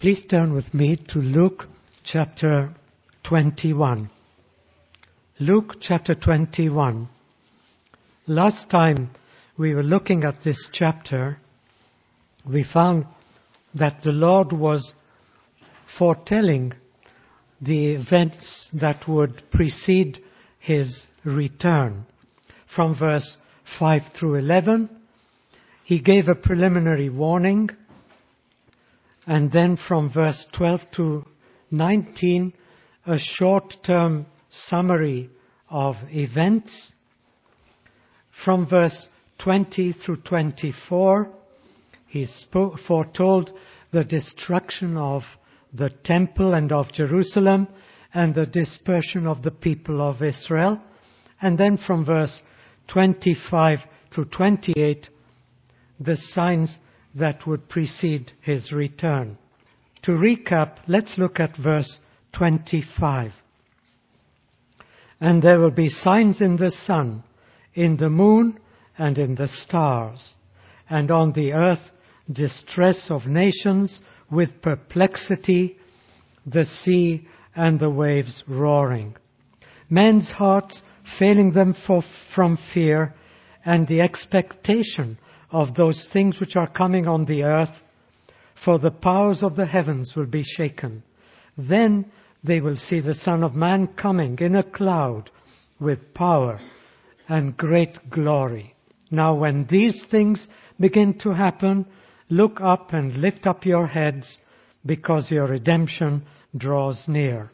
Please turn with me to Luke chapter 21. Luke chapter 21. Last time we were looking at this chapter, we found that the Lord was foretelling the events that would precede His return. From verse 5 through 11, He gave a preliminary warning. And then from verse 12 to 19, a short-term summary of events. From verse 20 through 24, He foretold the destruction of the temple and of Jerusalem and the dispersion of the people of Israel. And then from verse 25 through 28, the signs that would precede His return. To recap, let's look at verse 25. And there will be signs in the sun, in the moon, and in the stars, and on the earth distress of nations with perplexity, the sea and the waves roaring. Men's hearts failing them from fear and the expectation of those things which are coming on the earth, for the powers of the heavens will be shaken. Then they will see the Son of Man coming in a cloud with power and great glory. Now when these things begin to happen, look up and lift up your heads, because your redemption draws near.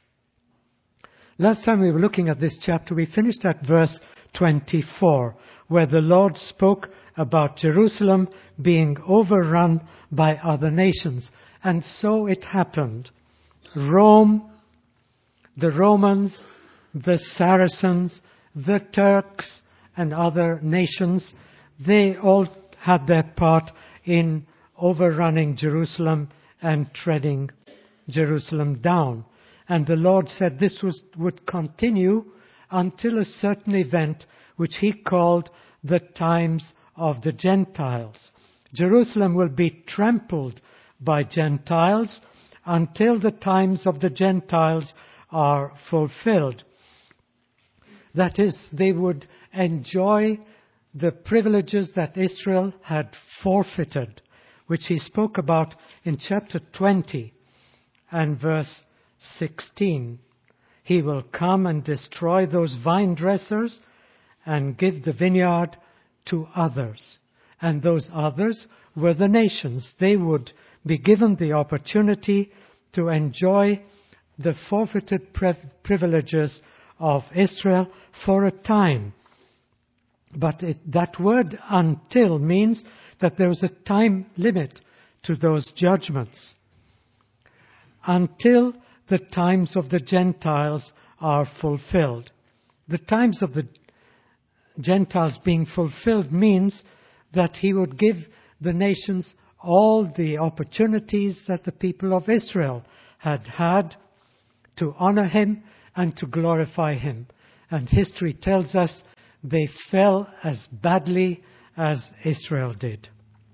Last time we were looking at this chapter, we finished at verse 24, where the Lord spoke about Jerusalem being overrun by other nations. And so it happened. Rome, the Romans, the Saracens, the Turks, and other nations, they all had their part in overrunning Jerusalem and treading Jerusalem down. And the Lord said this would continue until a certain event which He called the times of the Gentiles. Jerusalem will be trampled by Gentiles until the times of the Gentiles are fulfilled. That is, they would enjoy the privileges that Israel had forfeited, which He spoke about in chapter 20 and verse 16. He will come and destroy those vine dressers and give the vineyard to others. And those others were the nations. They would be given the opportunity to enjoy the forfeited privileges of Israel for a time. But that word "until" means that there was a time limit to those judgments. Until the times of the Gentiles are fulfilled. The times of the Gentiles being fulfilled means that He would give the nations all the opportunities that the people of Israel had had to honor Him and to glorify Him. And history tells us they fell as badly as Israel did.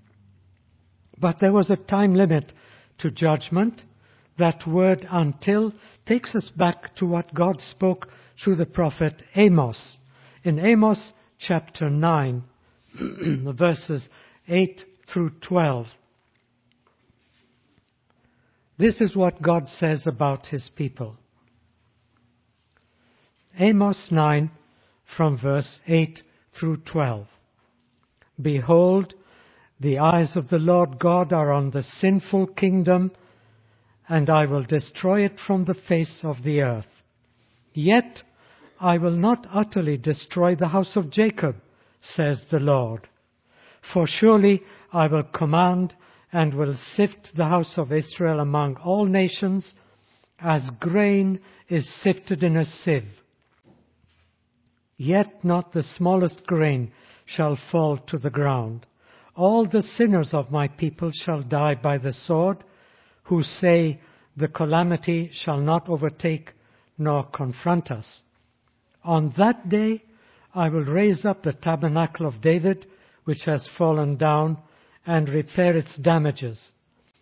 But there was a time limit to judgment. That word "until" takes us back to what God spoke through the prophet Amos. In Amos chapter 9, verses 8 through 12. This is what God says about His people. Amos 9, from verse 8 through 12. Behold, the eyes of the Lord God are on the sinful kingdom, and I will destroy it from the face of the earth. Yet I will not utterly destroy the house of Jacob, says the Lord. For surely I will command and will sift the house of Israel among all nations, as grain is sifted in a sieve. Yet not the smallest grain shall fall to the ground. All the sinners of my people shall die by the sword, who say, the calamity shall not overtake nor confront us. On that day I will raise up the tabernacle of David, which has fallen down, and repair its damages.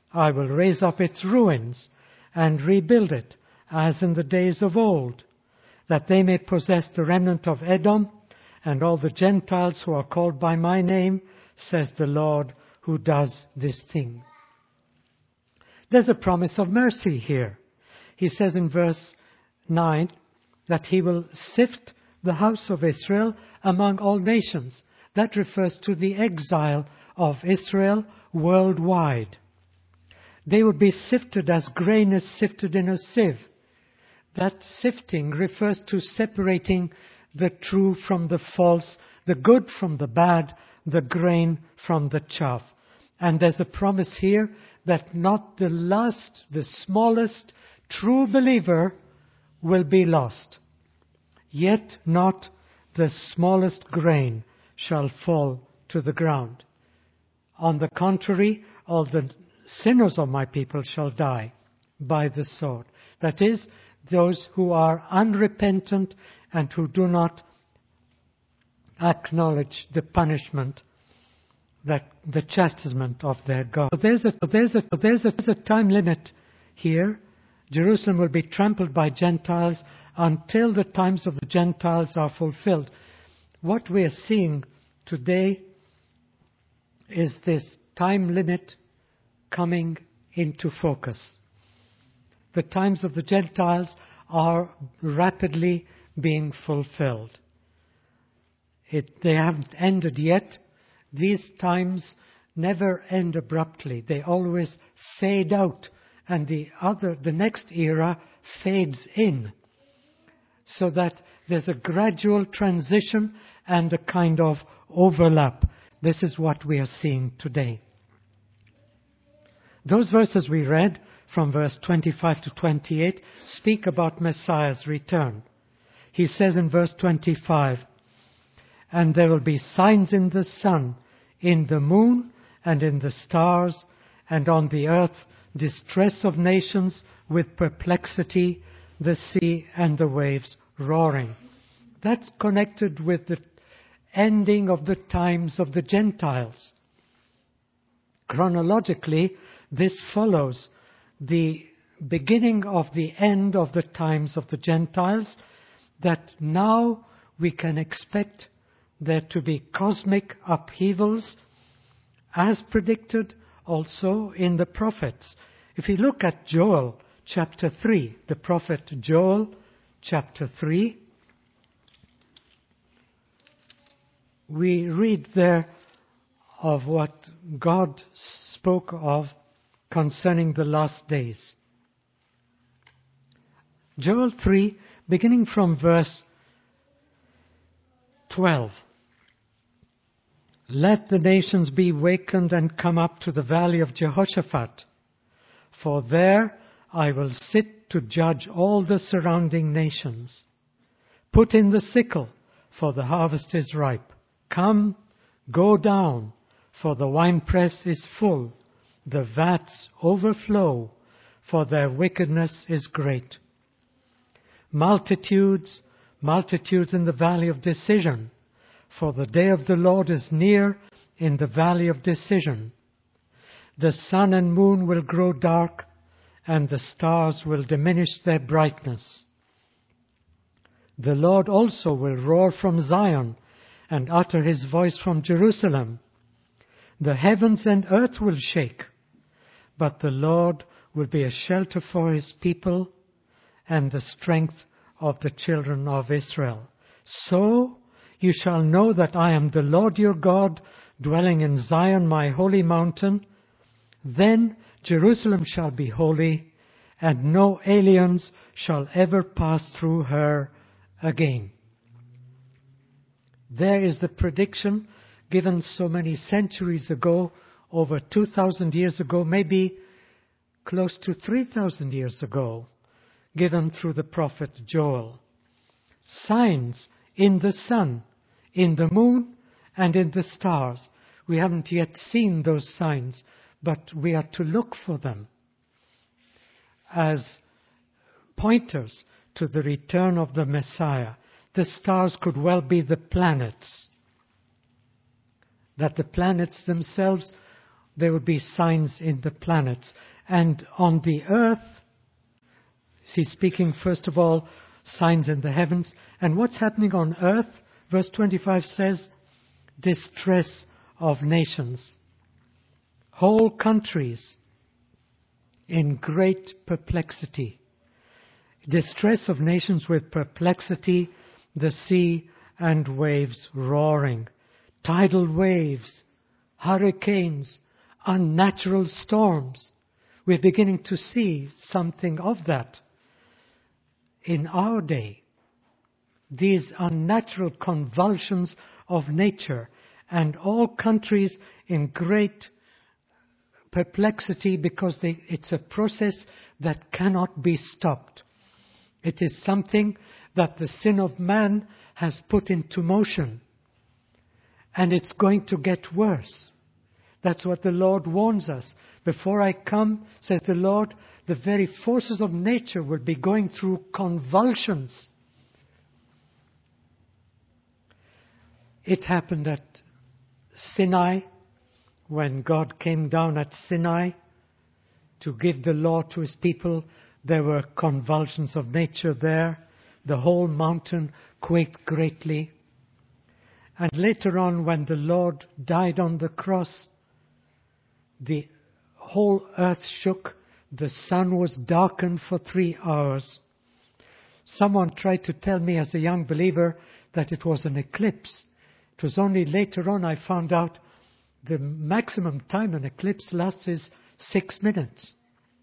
I will raise up its ruins and rebuild it, as in the days of old, that they may possess the remnant of Edom and all the Gentiles who are called by my name, says the Lord who does this thing. There's a promise of mercy here. He says in verse 9 that he will sift the house of Israel among all nations. That refers to the exile of Israel worldwide. They would be sifted as grain is sifted in a sieve. That sifting refers to separating the true from the false, the good from the bad, the grain from the chaff. And there's a promise here that not the last, the smallest true believer will be lost. Yet not the smallest grain shall fall to the ground. On the contrary, all the sinners of my people shall die by the sword. That is, those who are unrepentant and who do not acknowledge the punishment, that the chastisement of their God. There's a time limit here. Jerusalem will be trampled by Gentiles until the times of the Gentiles are fulfilled. What we are seeing today is this time limit coming into focus. The times of the Gentiles are rapidly being fulfilled. They haven't ended yet. These times never end abruptly. They always fade out, and the next era fades in, so that there's a gradual transition and a kind of overlap. This is what we are seeing today. Those verses we read from verse 25 to 28 speak about Messiah's return. He says in verse 25, "And there will be signs in the sun, in the moon, and in the stars, and on the earth distress of nations with perplexity, the sea and the waves roaring." That's connected with the ending of the times of the Gentiles. Chronologically, this follows the beginning of the end of the times of the Gentiles, that now we can expect there to be cosmic upheavals as predicted also in the prophets. If you look at Joel chapter 3, the prophet Joel chapter 3, we read there of what God spoke of concerning the last days. Joel 3, beginning from verse 12. "Let the nations be wakened and come up to the valley of Jehoshaphat, for there I will sit to judge all the surrounding nations. Put in the sickle, for the harvest is ripe. Come, go down, for the winepress is full. The vats overflow, for their wickedness is great. Multitudes, multitudes in the valley of decision, for the day of the Lord is near in the valley of decision. The sun and moon will grow dark, and the stars will diminish their brightness. The Lord also will roar from Zion and utter his voice from Jerusalem. The heavens and earth will shake, but the Lord will be a shelter for his people and the strength of the children of Israel. So you shall know that I am the Lord your God, dwelling in Zion, my holy mountain. Then Jerusalem shall be holy, and no aliens shall ever pass through her again." There is the prediction given so many centuries ago, over 2,000 years ago, maybe close to 3,000 years ago, given through the prophet Joel. Signs in the sun, in the moon, and in the stars. We haven't yet seen those signs, but we are to look for them as pointers to the return of the Messiah. The stars could well be the planets. That the planets themselves there would be signs in the planets. And on the earth, he's speaking first of all, signs in the heavens. And what's happening on earth? Verse 25 says, distress of nations. Whole countries in great perplexity. Distress of nations with perplexity, the sea and waves roaring. Tidal waves, hurricanes, unnatural storms. We're beginning to see something of that in our day. These unnatural convulsions of nature, and all countries in great perplexity because it's a process that cannot be stopped. It is something that the sin of man has put into motion. And it's going to get worse. That's what the Lord warns us. Before I come, says the Lord, the very forces of nature will be going through convulsions. It happened at Sinai, when God came down at Sinai to give the law to his people. There were convulsions of nature there. The whole mountain quaked greatly. And later on, when the Lord died on the cross, the whole earth shook. The sun was darkened for 3 hours. Someone tried to tell me as a young believer that it was an eclipse. It was only later on I found out the maximum time an eclipse lasts is 6 minutes.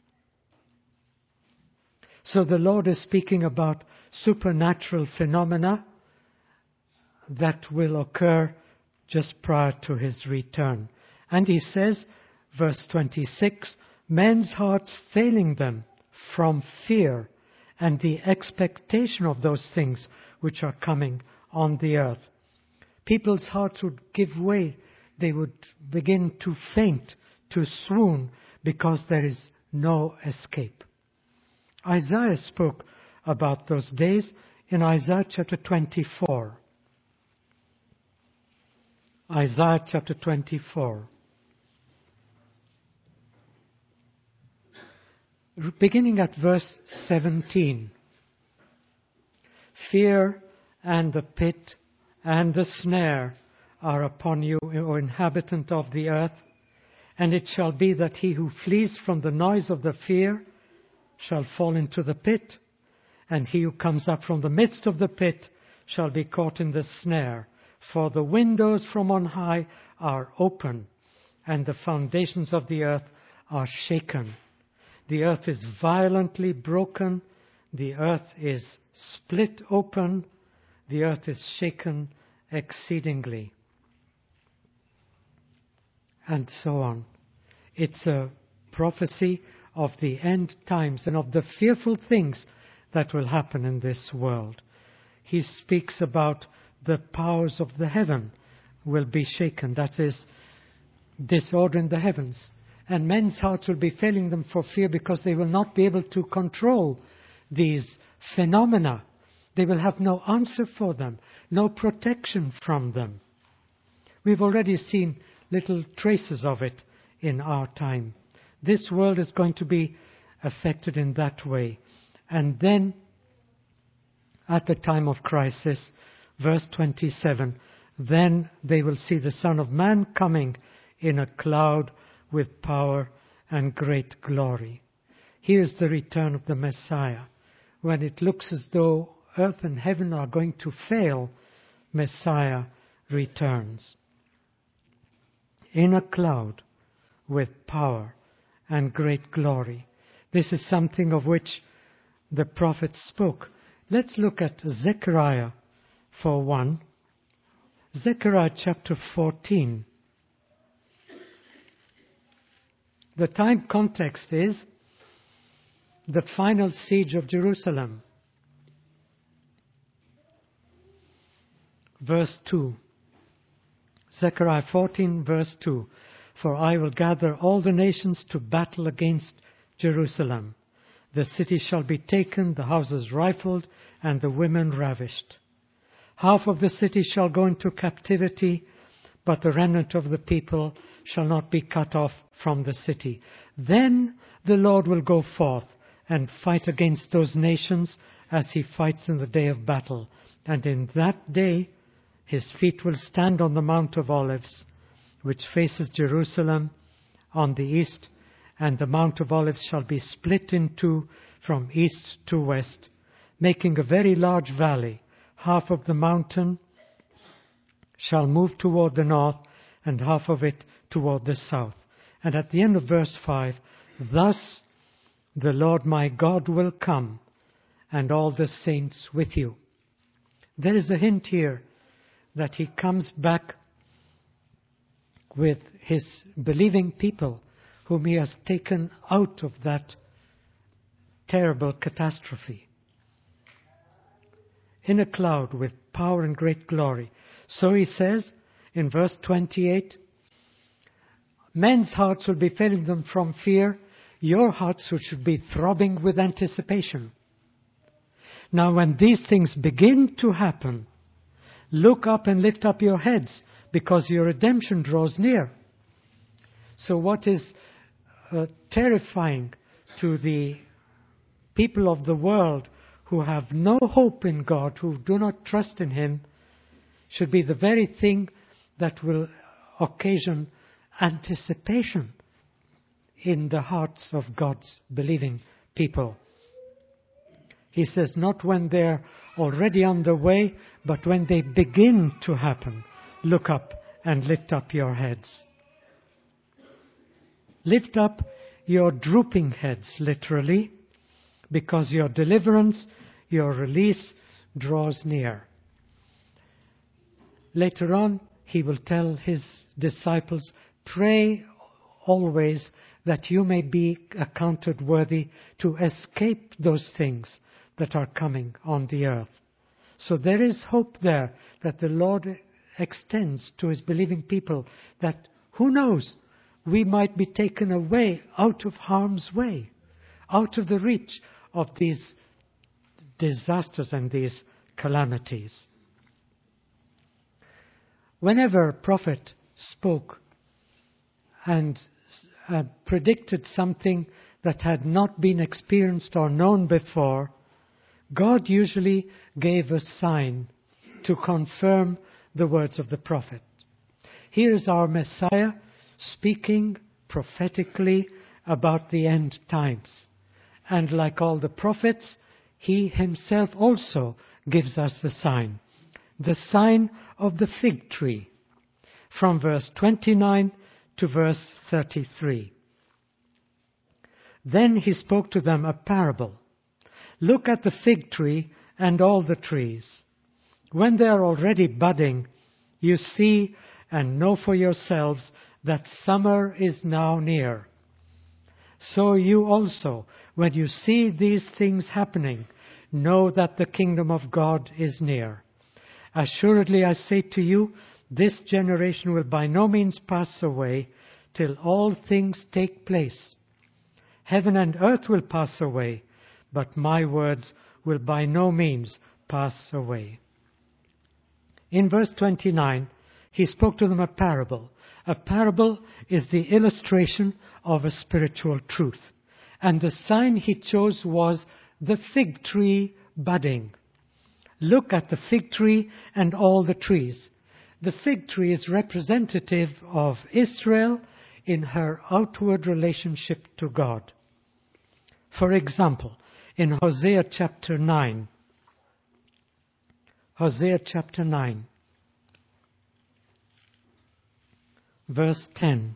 So the Lord is speaking about supernatural phenomena that will occur just prior to his return. And he says, verse 26, men's hearts failing them from fear and the expectation of those things which are coming on the earth. People's hearts would give way. They would begin to faint, to swoon, because there is no escape. Isaiah spoke about those days in Isaiah chapter 24. Isaiah chapter 24. Beginning at verse 17. Fear and the pit and the snare are upon you, O inhabitant of the earth. And it shall be that he who flees from the noise of the fear shall fall into the pit, and he who comes up from the midst of the pit shall be caught in the snare. For the windows from on high are open, and the foundations of the earth are shaken. The earth is violently broken, the earth is split open, the earth is shaken exceedingly. And so on. It's a prophecy of the end times and of the fearful things that will happen in this world. He speaks about the powers of the heaven will be shaken. That is, disorder in the heavens. And men's hearts will be failing them for fear because they will not be able to control these phenomena. They will have no answer for them, no protection from them. We've already seen little traces of it in our time. This world is going to be affected in that way. And then, at the time of crisis, verse 27, then they will see the Son of Man coming in a cloud with power and great glory. Here's the return of the Messiah. When it looks as though earth and heaven are going to fail, Messiah returns. In a cloud with power and great glory. This is something of which the prophets spoke. Let's look at Zechariah for one. Zechariah chapter 14. The time context is the final siege of Jerusalem. Verse 2. Zechariah 14, verse 2. For I will gather all the nations to battle against Jerusalem. The city shall be taken, the houses rifled, and the women ravished. Half of the city shall go into captivity, but the remnant of the people shall not be cut off from the city. Then the Lord will go forth and fight against those nations as he fights in the day of battle. And in that day his feet will stand on the Mount of Olives, which faces Jerusalem on the east, and the Mount of Olives shall be split in two from east to west, making a very large valley. Half of the mountain shall move toward the north, and half of it toward the south. And at the end of verse 5, thus the Lord my God will come, and all the saints with you. There is a hint here that he comes back with his believing people whom he has taken out of that terrible catastrophe, in a cloud with power and great glory. So he says in verse 28, men's hearts will be failing them from fear. Your hearts should be throbbing with anticipation. Now when these things begin to happen, look up and lift up your heads, because your redemption draws near. So what is terrifying to the people of the world who have no hope in God, who do not trust in Him, should be the very thing that will occasion anticipation in the hearts of God's believing people. He says, not when they're already on the way, but when they begin to happen. Look up and lift up your heads. Lift up your drooping heads, literally, because your deliverance, your release draws near. Later on, he will tell his disciples, pray always that you may be accounted worthy to escape those things that are coming on the earth. So there is hope there that the Lord extends to his believing people, that who knows, we might be taken away out of harm's way, out of the reach of these disasters and these calamities. Whenever a prophet spoke and predicted something that had not been experienced or known before, God usually gave a sign to confirm the words of the prophet. Here is our Messiah speaking prophetically about the end times. And like all the prophets, he himself also gives us the sign of the fig tree, from verse 29 to verse 33. Then he spoke to them a parable. Look at the fig tree and all the trees. When they are already budding, you see and know for yourselves that summer is now near. So you also, when you see these things happening, know that the kingdom of God is near. Assuredly I say to you, this generation will by no means pass away till all things take place. Heaven and earth will pass away, but my words will by no means pass away. In verse 29, he spoke to them a parable. A parable is the illustration of a spiritual truth. And the sign he chose was the fig tree budding. Look at the fig tree and all the trees. The fig tree is representative of Israel in her outward relationship to God. For example, in Hosea chapter 9, verse 10.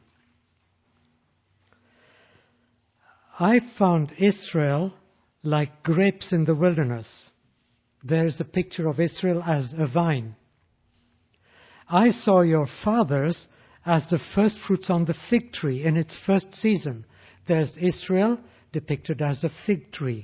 I found Israel like grapes in the wilderness. There is a picture of Israel as a vine. I saw your fathers as the first fruits on the fig tree in its first season. There's Israel depicted as a fig tree.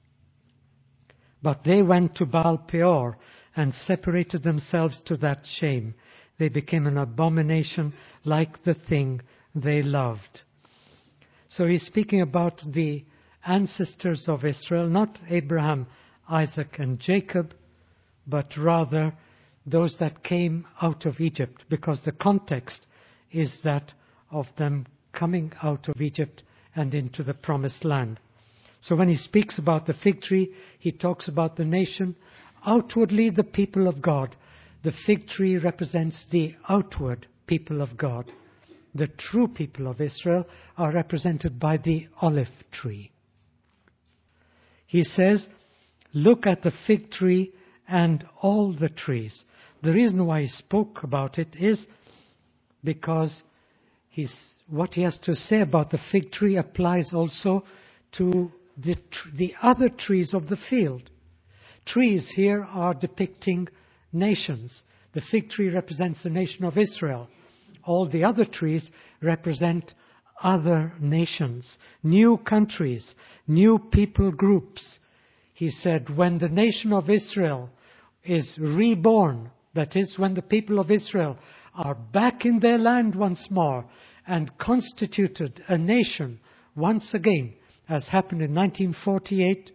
But they went to Baal Peor and separated themselves to that shame. They became an abomination like the thing they loved. So he's speaking about the ancestors of Israel, not Abraham, Isaac and Jacob, but rather those that came out of Egypt, because the context is that of them coming out of Egypt and into the promised land. So when he speaks about the fig tree, he talks about the nation, outwardly the people of God. The fig tree represents the outward people of God. The true people of Israel are represented by the olive tree. He says, look at the fig tree and all the trees. The reason why he spoke about it is because what he has to say about the fig tree applies also to the other trees of the field. Trees here are depicting nations. The fig tree represents the nation of Israel. All the other trees represent other nations, new countries, new people groups. He said, when the nation of Israel is reborn, that is, when the people of Israel are back in their land once more and constituted a nation once again, as happened in 1948,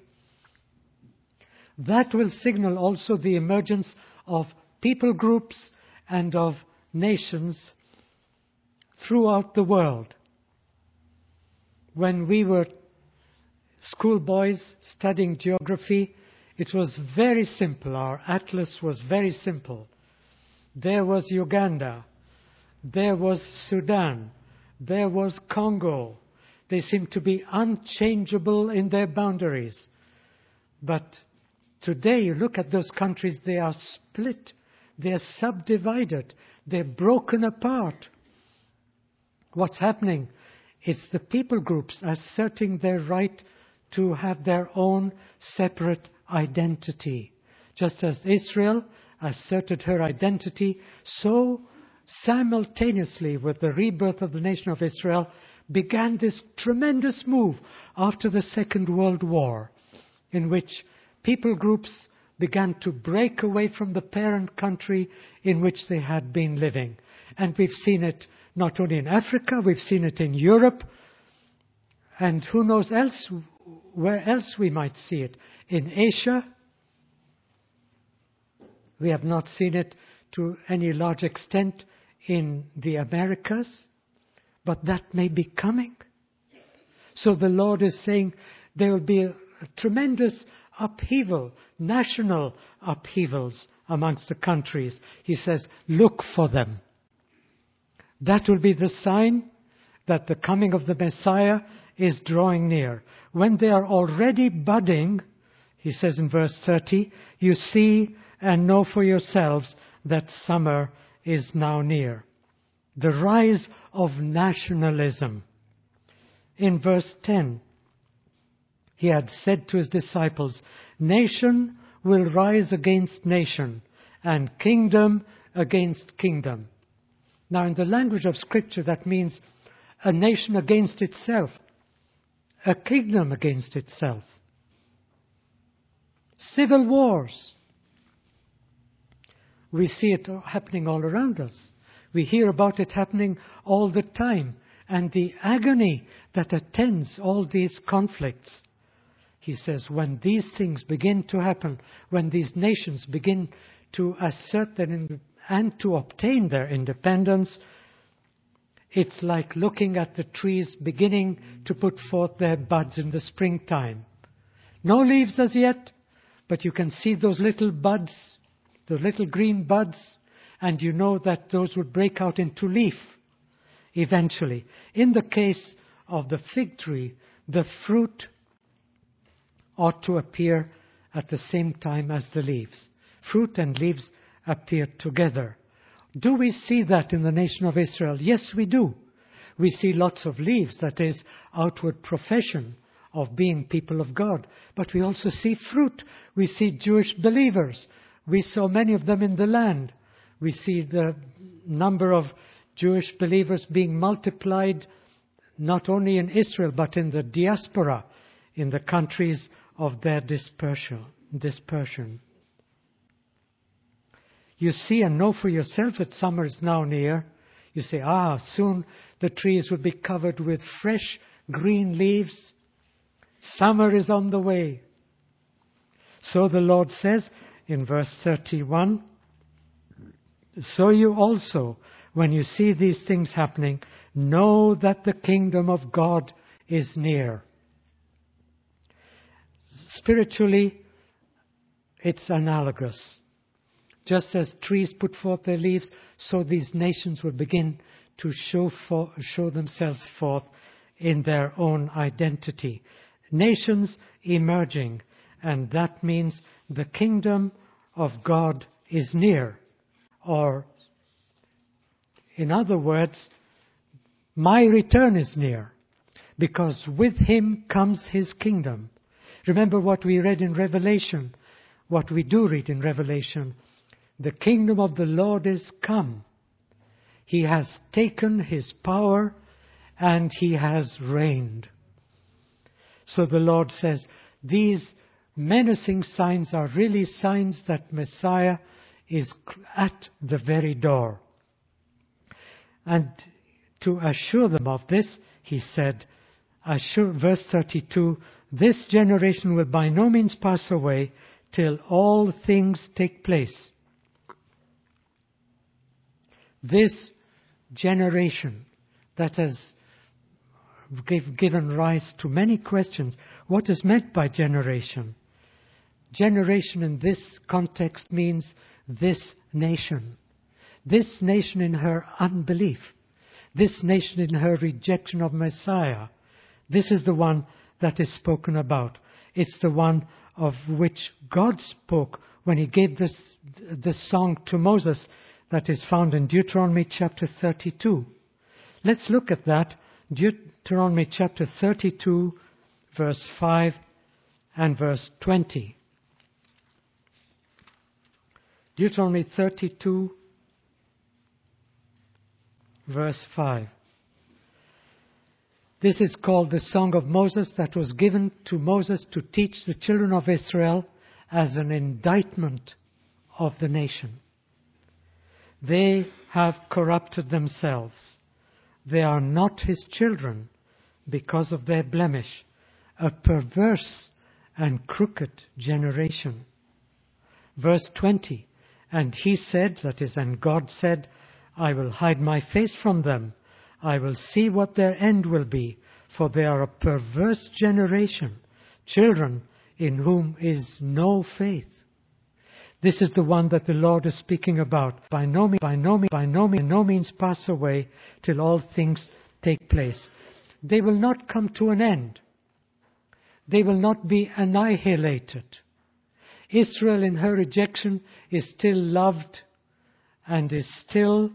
that will signal also the emergence of people groups and of nations throughout the world. When we were schoolboys studying geography, it was very simple. Our atlas was very simple. There was Uganda, there was Sudan, there was Congo. They seemed to be unchangeable in their boundaries. But today, you look at those countries, they are split, they are subdivided, they're broken apart. What's happening? It's the people groups asserting their right to have their own separate identity. Just as Israel asserted her identity, so simultaneously with the rebirth of the nation of Israel began this tremendous move after the Second World War, in which people groups began to break away from the parent country in which they had been living. And we've seen it not only in Africa, we've seen it in Europe, and who knows else, where else we might see it. In Asia, we have not seen it to any large extent in the Americas, but that may be coming. So the Lord is saying there will be a tremendous upheaval, national upheavals amongst the countries. He says, look for them. That will be the sign that the coming of the Messiah is drawing near. When they are already budding, he says in verse 30, you see and know for yourselves that summer is now near. The rise of nationalism. In verse 10, he had said to his disciples, nation will rise against nation, and kingdom against kingdom. Now, in the language of Scripture, that means a nation against itself, a kingdom against itself. Civil wars. We see it happening all around us. We hear about it happening all the time, and the agony that attends all these conflicts. He says, when these things begin to happen, when these nations begin to assert and to obtain their independence, it's like looking at the trees beginning to put forth their buds in the springtime. No leaves as yet, but you can see those little buds, the little green buds, and you know that those will break out into leaf eventually. In the case of the fig tree, the fruit ought to appear at the same time as the leaves. Fruit and leaves appear together. Do we see that in the nation of Israel? Yes, we do. We see lots of leaves, that is, outward profession of being people of God. But we also see fruit. We see Jewish believers. We saw many of them in the land. We see the number of Jewish believers being multiplied not only in Israel but in the diaspora, in the countries of their dispersion. You see and know for yourself that summer is now near. You say, soon the trees will be covered with fresh green leaves. Summer is on the way. So the Lord says in verse 31, so you also, when you see these things happening, know that the kingdom of God is near. Spiritually, it's analogous. Just as trees put forth their leaves, so these nations will begin to show themselves forth in their own identity. Nations emerging, and that means the kingdom of God is near. Or, in other words, my return is near, because with him comes his kingdom. Remember what we read in Revelation, what we do read in Revelation. The kingdom of the Lord is come. He has taken his power and he has reigned. So the Lord says, these menacing signs are really signs that Messiah is at the very door. And to assure them of this, he said, verse 32, this generation will by no means pass away till all things take place. This generation that has given rise to many questions. What is meant by generation? Generation in this context means this nation. This nation in her unbelief. This nation in her rejection of Messiah. This is the one that is spoken about. It's the one of which God spoke when he gave this song to Moses that is found in Deuteronomy chapter 32. Let's look at that. Deuteronomy chapter 32, verse 5 and verse 20. Deuteronomy 32, verse 5. This is called the Song of Moses, that was given to Moses to teach the children of Israel as an indictment of the nation. They have corrupted themselves. They are not his children because of their blemish, a perverse and crooked generation. Verse 20, and he said, that is, and God said, I will hide my face from them. I will see what their end will be, for they are a perverse generation, children in whom is no faith. This is the one that the Lord is speaking about. By no means pass away till all things take place. They will not come to an end. They will not be annihilated. Israel in her rejection is still loved and is still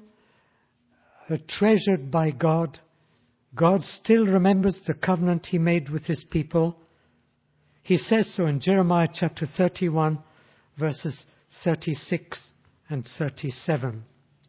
treasured by God. God still remembers the covenant he made with his people. He says so in Jeremiah chapter 31, verses 36 and 37.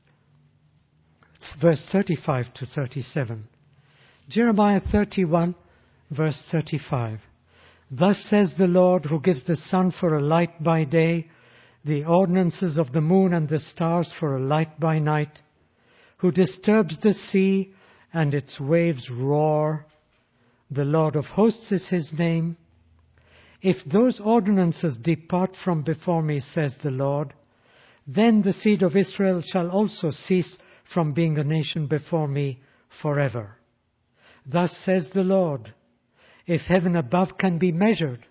It's verse 35 to 37. Jeremiah 31, verse 35. Thus says the Lord, who gives the sun for a light by day, the ordinances of the moon and the stars for a light by night, who disturbs the sea and its waves roar. The Lord of hosts is his name. If those ordinances depart from before me, says the Lord, then the seed of Israel shall also cease from being a nation before me forever. Thus says the Lord, if heaven above can be measured,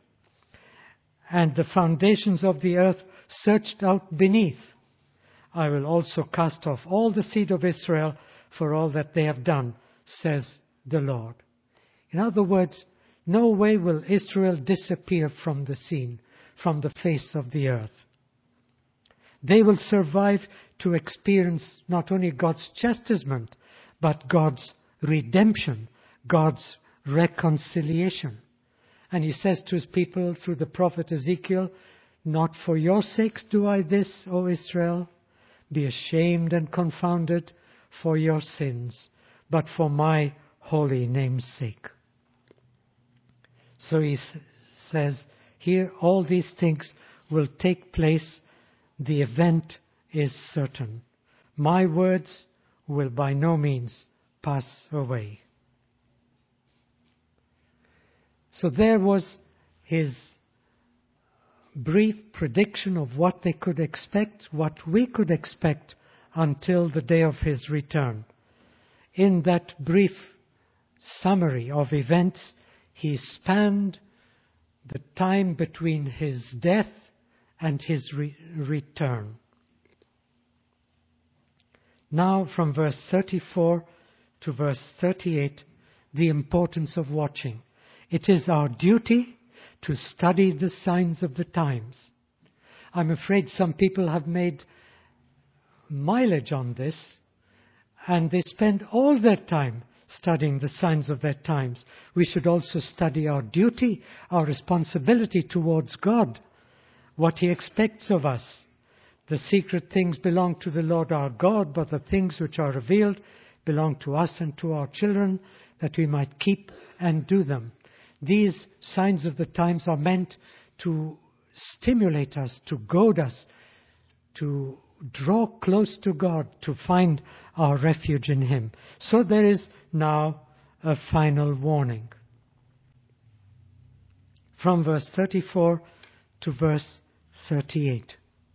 and the foundations of the earth searched out beneath, I will also cast off all the seed of Israel for all that they have done, says the Lord. In other words, no way will Israel disappear from the scene, from the face of the earth. They will survive to experience not only God's chastisement, but God's redemption, God's reconciliation. And he says to his people through the prophet Ezekiel, not for your sakes do I this, O Israel. Be ashamed and confounded for your sins, but for my holy name's sake. So he says, here all these things will take place. The event is certain. My words will by no means pass away. So there was his brief prediction of what they could expect, what we could expect until the day of his return. In that brief summary of events, he spanned the time between his death and his return. Now from verse 34 to verse 38, the importance of watching. It is our duty to study the signs of the times. I'm afraid some people have made mileage on this, and they spend all their time studying the signs of their times. We should also study our duty, our responsibility towards God, what He expects of us. The secret things belong to the Lord our God, but the things which are revealed belong to us and to our children, that we might keep and do them. These signs of the times are meant to stimulate us, to goad us, to draw close to God, to find our refuge in Him. So there is now a final warning. From verse 34 to verse 38.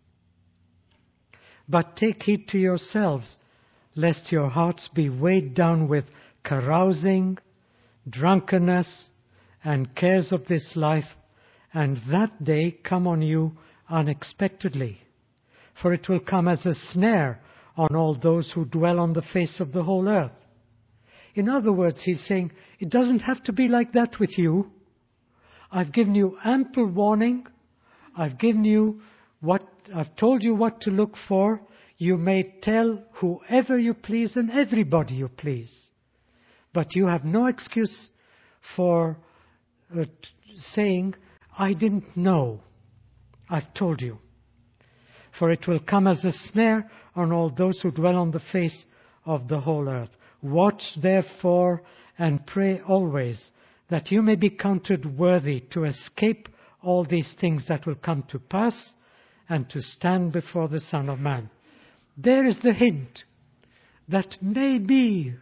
But take heed to yourselves, lest your hearts be weighed down with carousing, drunkenness, and cares of this life, and that day come on you unexpectedly. For it will come as a snare on all those who dwell on the face of the whole earth. In other words, he's saying, it doesn't have to be like that with you. I've given you ample warning. I've told you what to look for. You may tell whoever you please and everybody you please. But you have no excuse for saying, I didn't know. I've told you. For it will come as a snare on all those who dwell on the face of the whole earth. Watch therefore and pray always, that you may be counted worthy to escape all these things that will come to pass, and to stand before the Son of Man. There is the hint that maybe,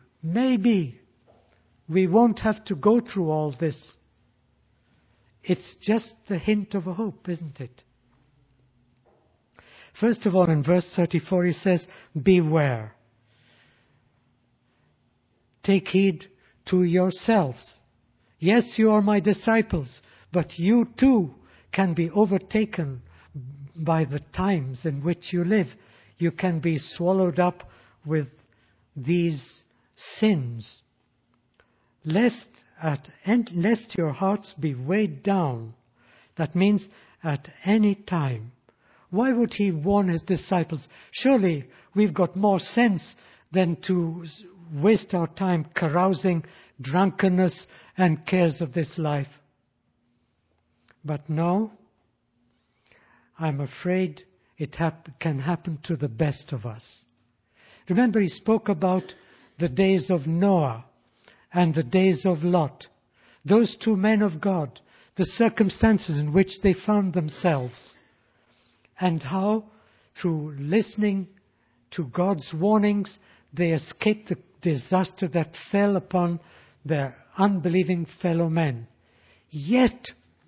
we won't have to go through all this. It's just the hint of a hope, isn't it? First of all, in verse 34, he says, beware. Take heed to yourselves. Yes, you are my disciples, but you too can be overtaken by the times in which you live. You can be swallowed up with these sins. Lest your hearts be weighed down. That means at any time. Why would he warn his disciples? Surely we've got more sense than to waste our time carousing, drunkenness, and cares of this life. But no, I'm afraid it can happen to the best of us. Remember, he spoke about the days of Noah and the days of Lot. Those two men of God, the circumstances in which they found themselves, and how, through listening to God's warnings, they escaped the disaster that fell upon their unbelieving fellow men. Yet,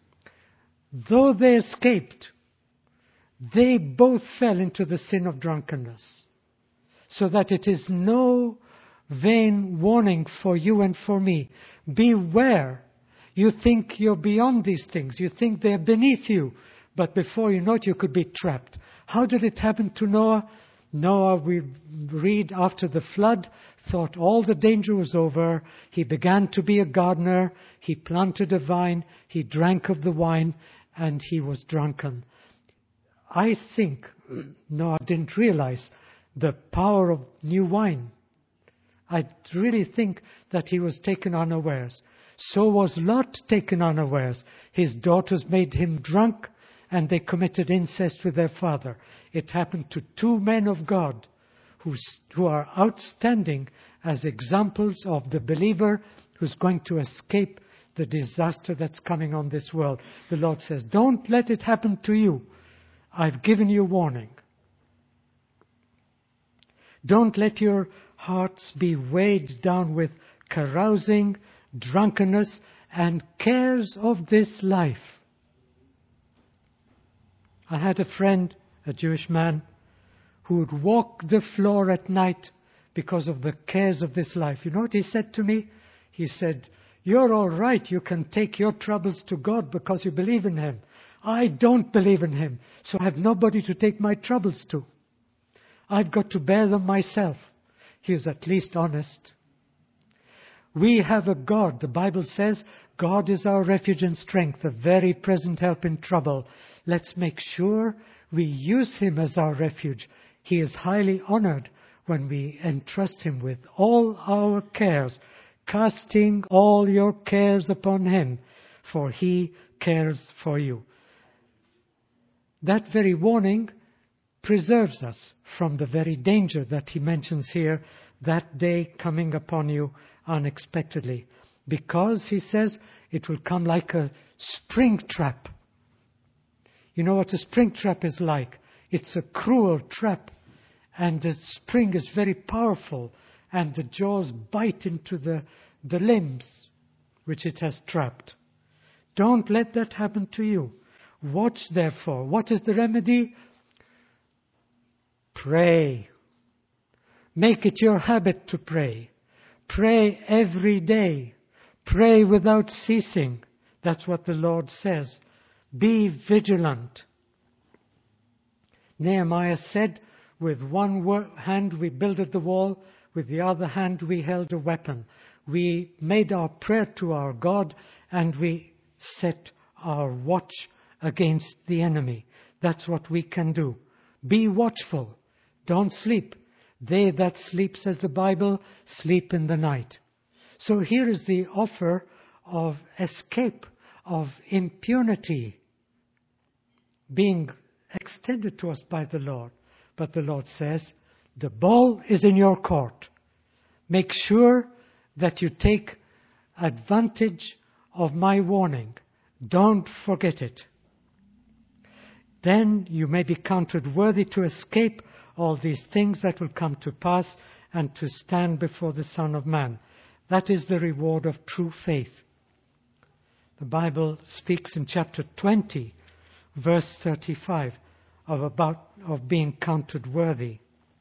though they escaped, they both fell into the sin of drunkenness. So that it is no vain warning for you and for me. Beware. You think you're beyond these things. You think they're beneath you. But before you know it, you could be trapped. How did it happen to Noah? Noah, we read, after the flood, thought all the danger was over. He began to be a gardener. He planted a vine. He drank of the wine, and he was drunken. I think Noah didn't realize the power of new wine. I really think that he was taken unawares. So was Lot taken unawares. His daughters made him drunk, and they committed incest with their father. It happened to two men of God who are outstanding as examples of the believer who's going to escape the disaster that's coming on this world. The Lord says, don't let it happen to you. I've given you warning. Don't let your hearts be weighed down with carousing, drunkenness, and cares of this life. I had a friend, a Jewish man, who would walk the floor at night because of the cares of this life. You know what he said to me? He said, "You're all right. You can take your troubles to God because you believe in Him. I don't believe in Him, so I have nobody to take my troubles to. I've got to bear them myself." He was at least honest. We have a God. The Bible says, God is our refuge and strength, a very present help in trouble. Let's make sure we use Him as our refuge. He is highly honored when we entrust Him with all our cares, casting all your cares upon Him, for He cares for you. That very warning preserves us from the very danger that he mentions here, that day coming upon you unexpectedly. Because, he says, it will come like a spring trap. You know what a spring trap is like? It's a cruel trap, and the spring is very powerful, and the jaws bite into the limbs which it has trapped. Don't let that happen to you. Watch therefore. What is the remedy? Pray. Make it your habit to pray. Pray every day. Pray without ceasing. That's what the Lord says. Be vigilant. Nehemiah said, with one hand we builded the wall, with the other hand we held a weapon. We made our prayer to our God, and we set our watch against the enemy. That's what we can do. Be watchful. Don't sleep. They that sleep, says the Bible, sleep in the night. So here is the offer of escape, of impunity, being extended to us by the Lord. But the Lord says, the ball is in your court. Make sure that you take advantage of my warning. Don't forget it. Then you may be counted worthy to escape all these things that will come to pass and to stand before the Son of Man. That is the reward of true faith. The Bible speaks in chapter 20, verse 35, of being counted worthy.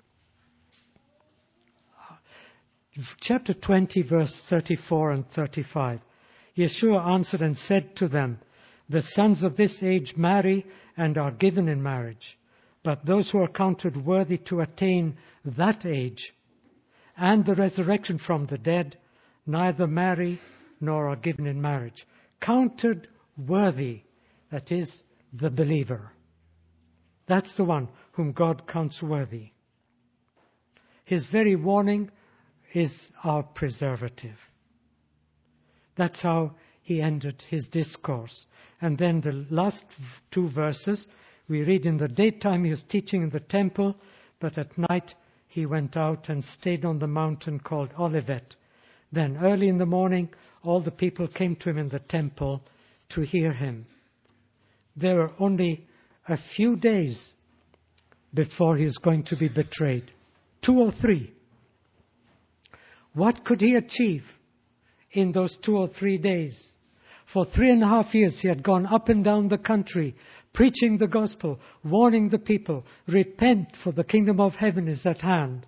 Chapter 20, verse 34 and 35. Yeshua answered and said to them, the sons of this age marry and are given in marriage, but those who are counted worthy to attain that age and the resurrection from the dead neither marry nor are given in marriage. Counted worthy, that is the believer. That's the one whom God counts worthy. His very warning is our preservative. That's how he ended his discourse. And then the last two verses, we read, in the daytime he was teaching in the temple, but at night he went out and stayed on the mountain called Olivet. Then early in the morning, all the people came to him in the temple to hear him. There were only a few days before he was going to be betrayed. 2 or 3. What could he achieve in those 2 or 3 days? For 3.5 years he had gone up and down the country, preaching the gospel, warning the people, repent, for the kingdom of heaven is at hand.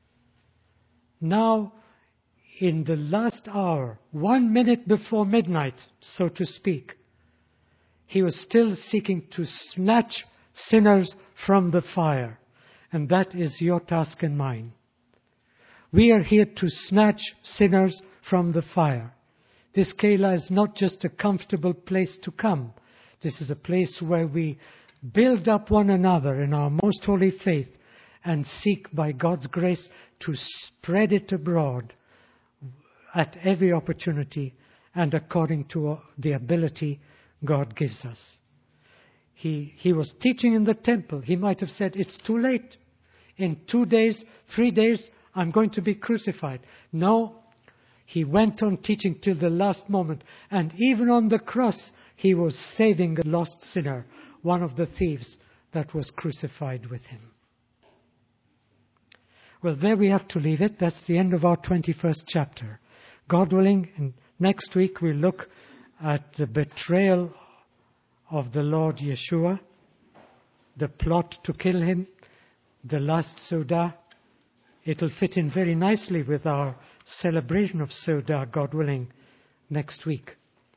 Now, in the last hour, 1 minute before midnight, so to speak, he was still seeking to snatch sinners from the fire. And that is your task and mine. We are here to snatch sinners from the fire. This Keilah is not just a comfortable place to come. This is a place where we build up one another in our most holy faith and seek by God's grace to spread it abroad at every opportunity and according to the ability God gives us. He was teaching in the temple. He might have said, it's too late. In 2 days, 3 days, I'm going to be crucified. No, he went on teaching till the last moment. And even on the cross, he was saving a lost sinner, one of the thieves that was crucified with him. Well, there we have to leave it. That's the end of our 21st chapter. God willing, and next week we'll look at the betrayal of the Lord Yeshua, the plot to kill him, the last Soda. It'll fit in very nicely with our celebration of Soda, God willing, next week.